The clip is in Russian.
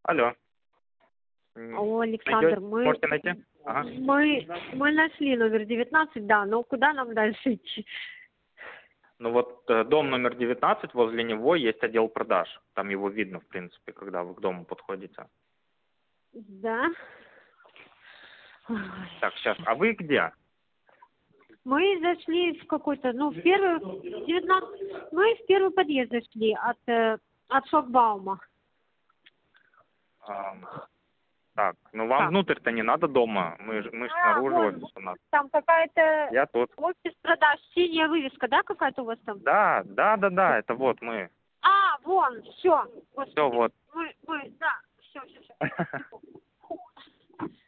Алло. Алло, Александр, Можете найти? Ага. мы нашли номер 19, да, но куда нам дальше идти? Ну вот дом номер 19, возле него есть отдел продаж. Там его видно, в принципе, когда вы к дому подходите. Да. Так, сейчас. А вы где? Мы зашли в какой-то, ну, в первый, 19, мы в первый подъезд зашли от шлагбаума. Так, ну вам внутрь-то не надо дома. Мы ж снаружи вон, офис у нас. там какая-то Я тут. офис продаж, синяя вывеска, да, какая-то у вас там? Да, это вот мы. Вон, все. Все, вот. Мы, да, все.